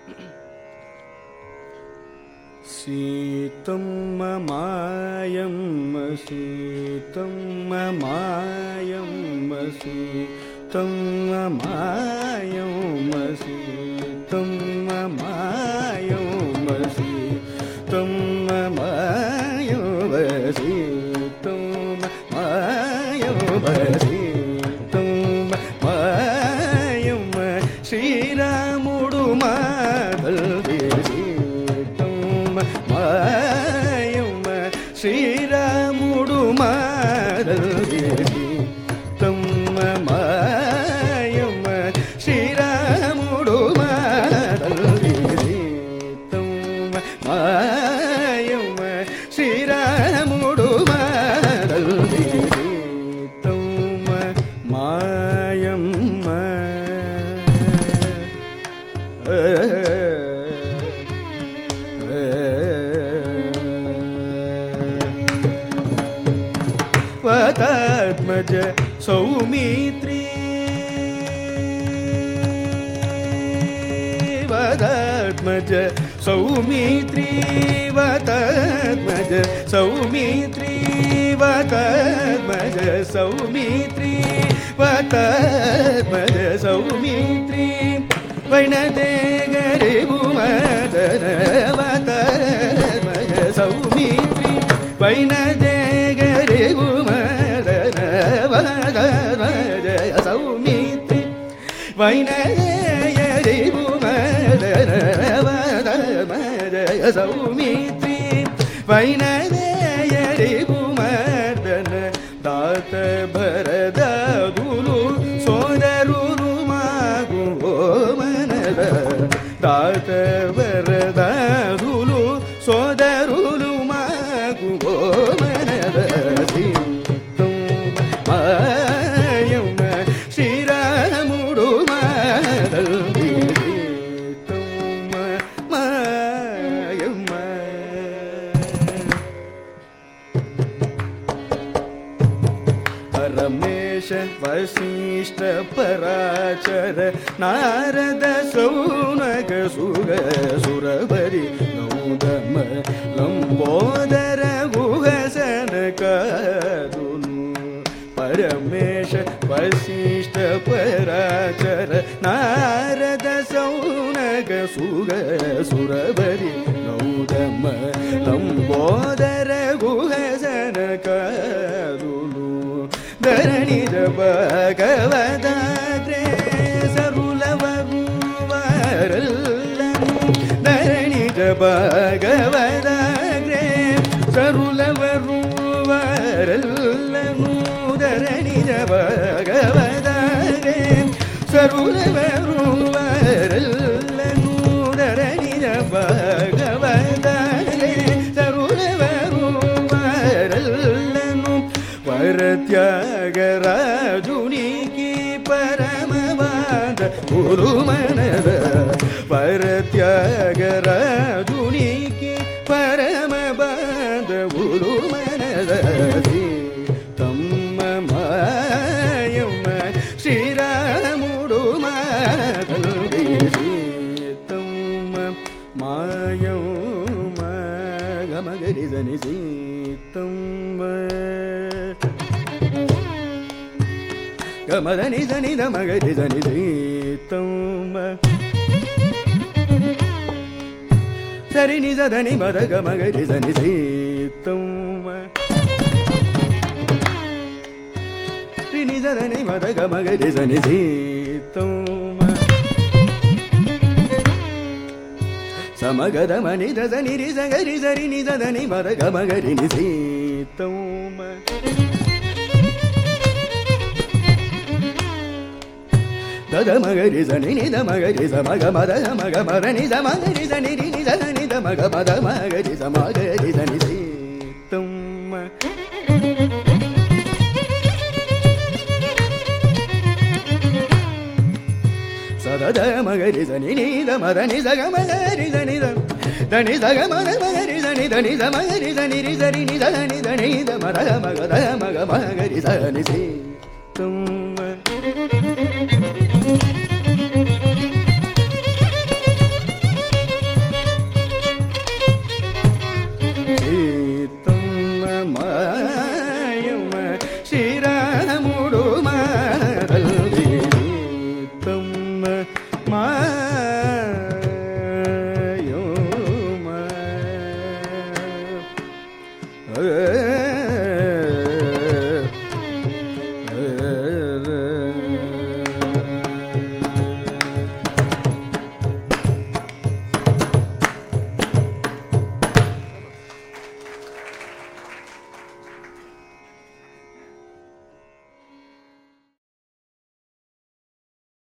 சீதம் மாயம் சீதம் மாயம் சீதம் மாயம் சீதம் மாயம் சீதம் மாயம் சீதம் மாயம் சீதம் மாயம் ஸ்ரீராமுடு மாதல் மாயம் ஸ்ரீராமுடு மாதல் சீதம் மாயம் ஸ்ரீராமுடு மாதல் சீதம் மாயம் ஸ்ரீராமுடு மாதல் சீதம் மாயம் वदात्मज सौमित्री वदात्मज सौमित्री वदात्मज सौमित्री वदात्मज सौमित्री वदात्मज सौमित्री वैनदेगरे भूमदन वदात्मज सौमित्री वैनदेगरे भूमदन वदात्मज सौमित्री वैनदेगरे भूमदन वदात्मज सौमित्री वैनदेगरे भूमदन दात भरदादुलु सोदरुलु मागु मनद दात भरदादुलु सोदरुलु मागु मनद सीतं मायं श्रीरामुडु मादल सीतं मायं परमेश वसिष्ठ पराचर नारद सौनक सुग सुरवरि नौदम लंबोदर गुहसन कादुनु परमेश वसिष्ठ पराचर नारद सौनक सुग सुरवरि नौदम लंबोदर गुहसन कादुनु धरणि भगवदाग्रे सरुलवरु वरल्लनु धरणि भगवदाग्रे सरुलवरु वरल्लनु धरणि भगवदाग्रे सरुलवरु वरल्लनु धरणि भगवदाग्रे सरुलवरु वरल्लनु परत्यागराजुनिकी परमवाद गुरुमनद परत्यागराजुनिकी परमवाद गुरुमनद सीतं मायं श्रीरामुडु मादल सीतं मायं गमगरि जनि सीतं गमदनि जनि दमगरि जनि सीतं सरि नि जनि मद गमगरि जनि सीतं रि नि जनि मद गमगरि जनि सीतं समगदमनि दनि रि जगरि जरि नि जनि मद गमगरि नि सीतं दमगरि जनि नि दमगरि समग मद मग मदनि दमगरि जनि रि नि जनि दमग मद मगरि समगरि जनि सीतं सदद मगरि जनि नि दमदनि जगमगरि जनि दनि जगमद मगरि जनि दनि दमगरि जनि रि जरि नि जनि दनि दमद मग मगरि जनि सीतं ஏ